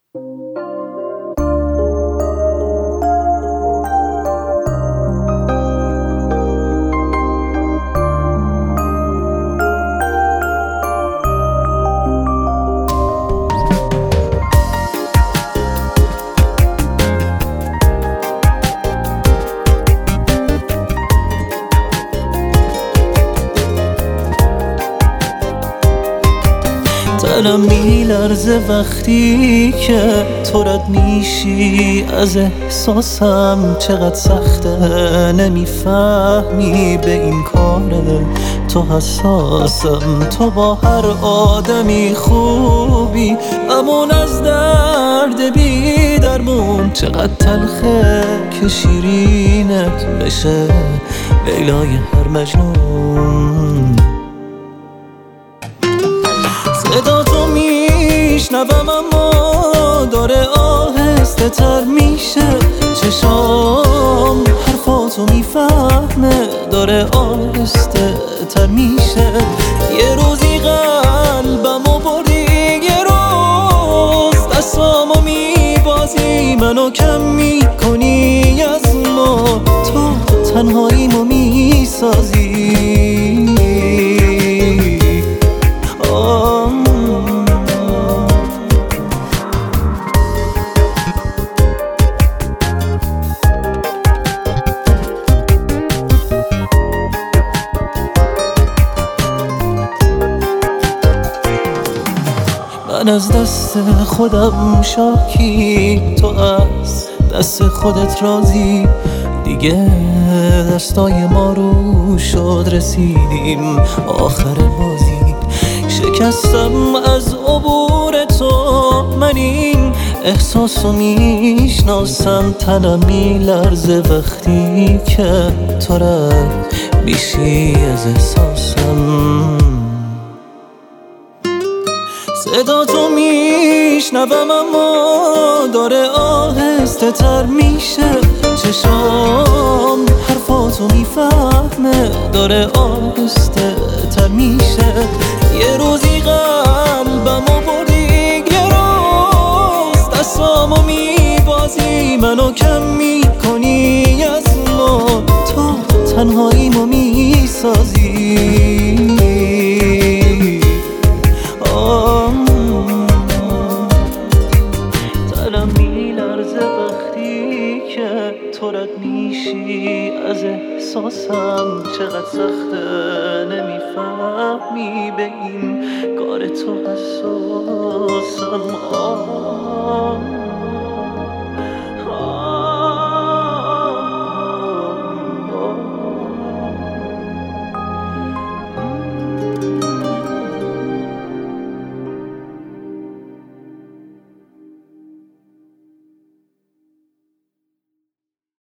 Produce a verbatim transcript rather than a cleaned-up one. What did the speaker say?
تنم میلرزه وقتی که تو رد میشی از احساسم، چقدر سخته نمیفهمی به این کاره. تو حساسم، تو با هر آدمی خوبی، امون از درد بی درمون. چقدر تلخه که شیرینت بشه لیلای هر مجنون. صدا تو میشنوم اما داره آهسته تر میشه. چشام حرفاتو میفهمه داره آهسته تر میشه. یه روزی قلبمو بردی، یه روز دستامو میبازی، منو کم میکنی از ما، تو تنهاییمو میسازی. من از دست خودم شاکی، تو از دست خودت راضی. دیگه دستای ما رو شد، رسیدیم آخر بازی. شکستم از عبور تو، من این احساسو میشناسم. تنم میلرزه وقتی که تو رد میشی از احساسم. صدا تو میشنوم اما داره آهسته تر میشه. چشام حرفاتو میفهمه داره آهسته تر میشه. یه روزی قلبمو بردی، یه روز دستامو میبازی، منو کم میکنی از ما، تو تنهاییمو میسازی. تنم میلرزه وقتی که تو رد میشی از احساسم. چقدر سخته نمیفهمی به این کار تو حساسم.